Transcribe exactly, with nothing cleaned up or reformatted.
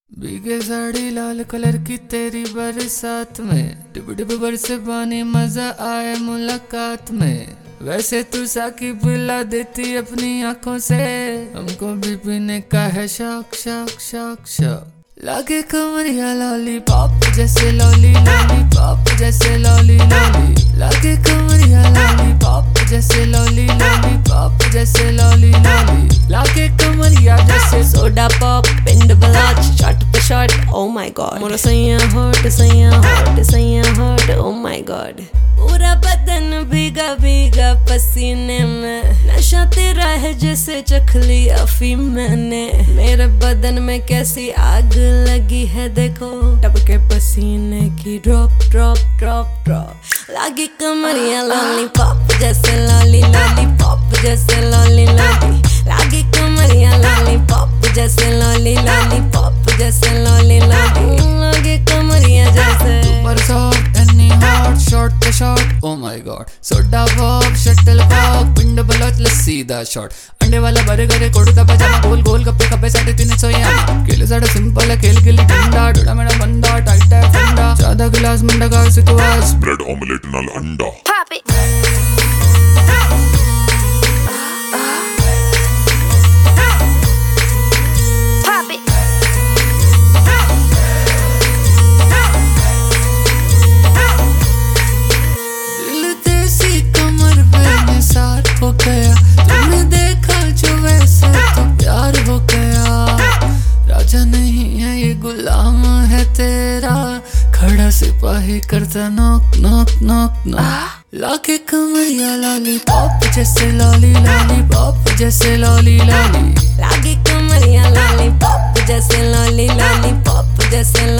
भीगे साड़ी लाल कलर की तेरी बरसात में, डिब डिब बरसे पानी मजा आए मुलाकात में। वैसे तू साकी पिला देती अपनी आंखों से, हमको भी पीने का है शौक शौक शौक शौक। लागे कमरिया लॉली पॉप जैसे लॉली लॉली पॉप जैसे लॉली लॉली। लागे कमरिया लॉली पॉप जैसे लॉली लॉली पॉप जैसे लॉली लॉली। लागे कमरिया जैसे सोडा पॉप पिंड बलाच शॉट पे शॉट ओ माय गॉड। मोरा सैया हॉट सैया हॉट सैया हॉट ओ माय गॉड। पूरा बदन भीगा भीगा पसीने में, नशा तेरा है जैसे चख लिया अफीम मैंने। मेरे बदन में कैसी आग लगी है देखो, टपके पसीने की ड्रॉप ड्रॉप ड्रॉप ड्रॉप। लागी कमरिया लॉलीपॉप जैसे लॉली लॉली पॉप जैसे लॉली लॉली। लागी कमरिया लॉलीपॉप जैसे लॉली लॉली पॉप जैसे लॉली लॉली। लागी कमरिया जैसे super soft any hot shot पे shot oh my god. Soda pop shuttlecock पिंड बलोच लस्सी दा शॉट। अंडे वाला बर्गर कुर्ता पजामा गोल गोल गप्पे कप्पे साढ़े तीन सौ या खेल साढ़े सिंपल है खेल गिल्ली डंडा। डोड़ा मेरा बंदा टाइट है फंडा, ज्यादा गिलास मंडा का सितवास ब्रेड ऑमलेट नाल अंडा। Pop it. हो गया तुमने देखा जो वैसे तो प्यार हो गया। राजा नहीं है ये गुलाम है तेरा, खड़ा सिपाही करता नॉक नॉक नॉक नॉक। लाके कमरिया लॉली पॉप जैसे लॉली लॉली पॉप जैसे लॉली लॉली। लागे कमरिया लॉली पॉप जैसे लॉली लॉली पॉप जैसे